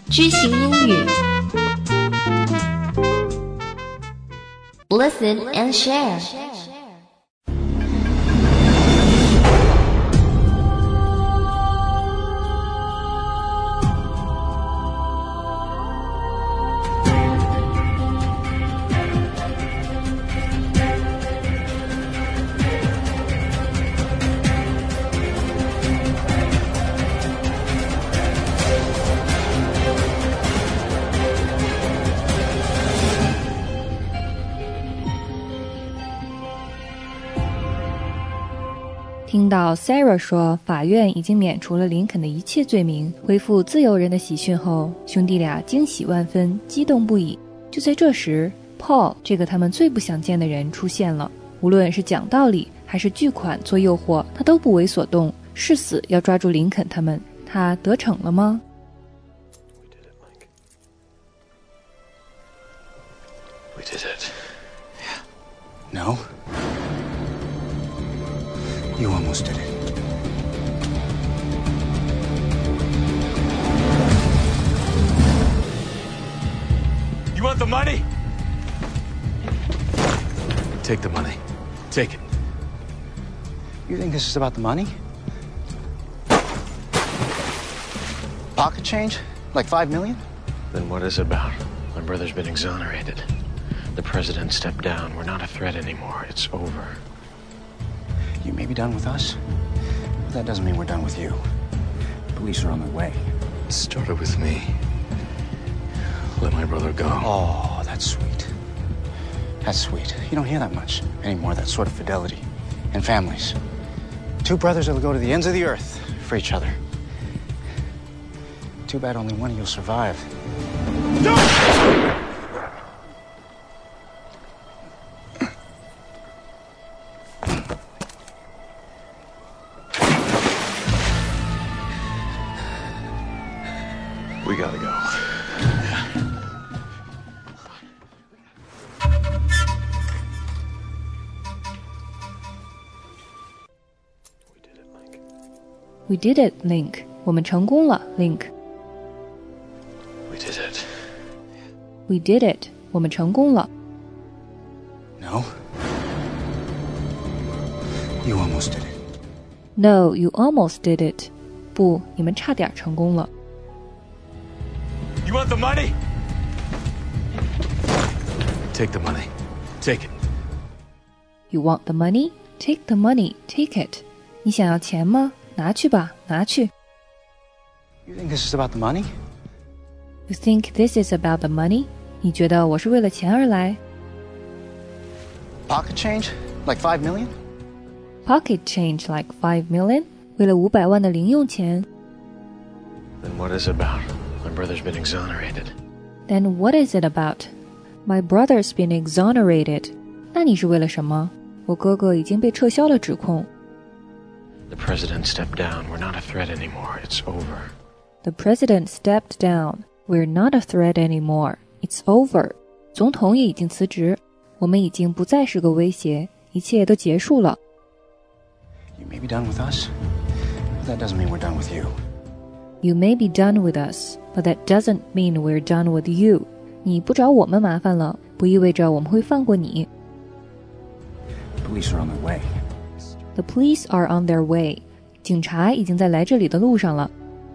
知行英语 Listen and share 听到 Sarah 说法院已经免除了林肯的一切罪名，恢复自由人的喜讯后，兄弟俩惊喜万分，激动不已。就在这时 Paul 这个他们最不想见的人出现了，无论是讲道理还是巨款做诱惑，他都不为所动，誓死要抓住林肯他们。他得逞了吗？ We did it. Yeah. No. You almost did it. You want the money? Take the money. Take it. You think this is about the money? Pocket change? Like $5 million? Then what is it about? My brother's been exonerated. The president stepped down. We're not a threat anymore. It's over. You may be done with us, but that doesn't mean we're done with you. Police are on their way. It started with me. Let my brother go. Oh, that's sweet. That's sweet. You don't hear that much anymore, that sort of fidelity. In families. Two brothers that'll go to the ends of the earth for each other. Too bad only one of you'll survive. No! We gotta go. We did it, Link. 我们成功了 Link. We did it. We did it. 我们成功了 No. You almost did it. No, you almost did it. 不，你们差点成功了 You want the money? Take the money. Take it. You want the money? Take the money. Take it. 你想要钱吗？拿去吧，拿去。 You think this is about the money? You think this is about the money? 你觉得我是为了钱而来 Pocket change? Like $5 million? Pocket change like $5 million? 为了500万的零用钱 Then what is it about? My brother's been exonerated. Then what is it about? My brother's been exonerated. 那你是为了什么？我哥哥已经被撤销了指控。 The president stepped down. We're not a threat anymore. It's over. The president stepped down. We're not a threat anymore. It's over. 总统也已经辞职，我们已经不再是个威胁，一切都结束了。 You may be done with us, but that doesn't mean we're done with you. You may be done with us, but that doesn't mean we're done with you. 你不找我们麻烦了，不意味着我们会放过你。 Police are on their way. The police are on their way. 警察已经在来这里的路上了。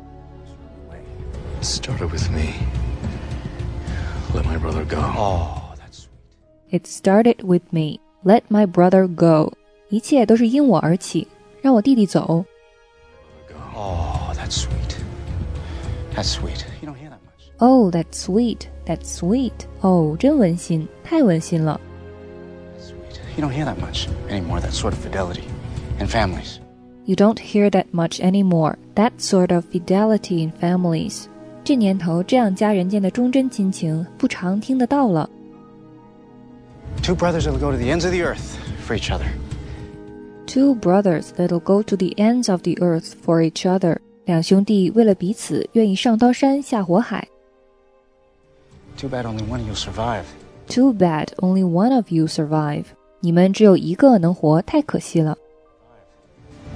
It started with me. Let my brother go. Oh, that's sweet. It started with me. Let my brother go. 一切都是因我而起，让我弟弟走。 Oh, that's sweet. That's sweet. You don't hear that much. Oh, that's sweet. That's sweet. 哦，真温馨，太温馨了。 That's sweet. You don't hear that much anymore, that sort of fidelity. In families. You don't hear that much anymore. That sort of fidelity in families. 这年头，这样家人间的忠贞亲情不常听得到了。 Two brothers that'll go to the ends of the earth for each other. Two brothers that'll go to the ends of the earth for each other. 两兄弟为了彼此，愿意上刀山下火海。 Too bad only one of you'll survive. Too bad only one of you survive. 你们只有一个能活，太可惜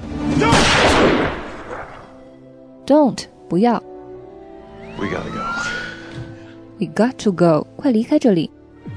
了。Don't 不要。 We gotta go. We got to go， 快离开这里。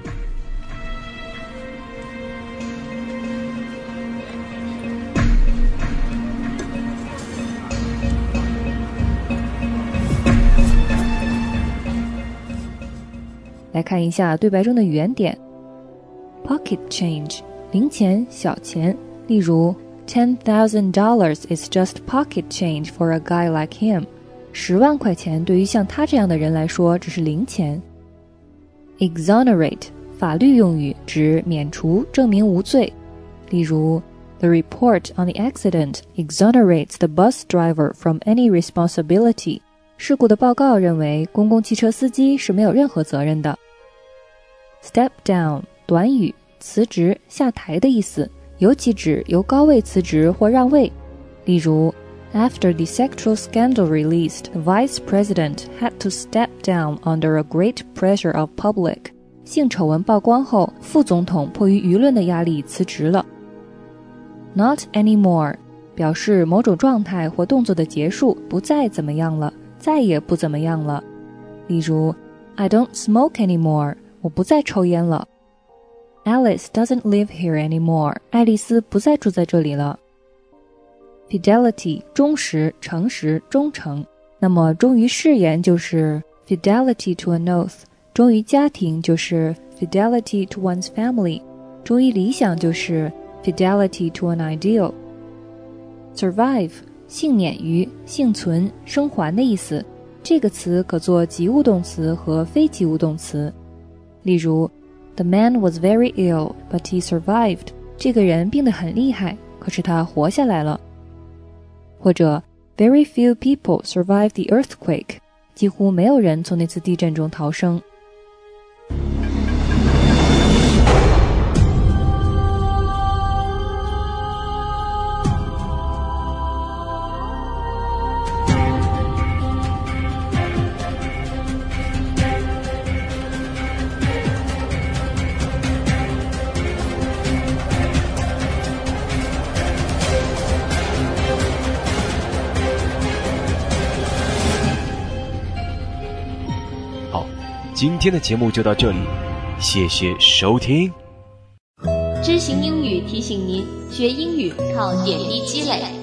来看一下对白中的语言点。 Pocket change， 零钱、小钱，例如 $10,000 is just pocket change for a guy like him， 10万块钱对于像他这样的人来说只是零钱。 Exonerate， 法律用语，指免除、证明无罪，例如 The report on the accident exonerates the bus driver from any responsibility， 事故的报告认为公共汽车司机是没有任何责任的。 Step down， 短语，辞职、下台的意思，尤其指由高位辞职或让位，例如 After the sexual scandal released, the vice president had to step down under a great pressure of public。 性丑闻曝光后，副总统迫于舆论的压力辞职了。Not anymore， 表示某种状态或动作的结束，不再怎么样了，再也不怎么样了。例如 I don't smoke anymore， 我不再抽烟了。Alice doesn't live here anymore， 爱丽丝不再住在这里了。Fidelity， 忠实、诚实、忠诚，那么忠于誓言就是 fidelity to an oath， 忠于家庭就是 fidelity to one's family， 忠于理想就是 fidelity to an ideal。 Survive， 幸免于、幸存、生还的意思，这个词可做及物动词和非及物动词，例如 The man was very ill, but he survived。 这个人病得很厉害，可是他活下来了。或者 Very few people survived the earthquake， 几乎没有人从那次地震中逃生。 今天的节目就到这里，谢谢收听。 知行英语提醒您，学英语靠点滴积累。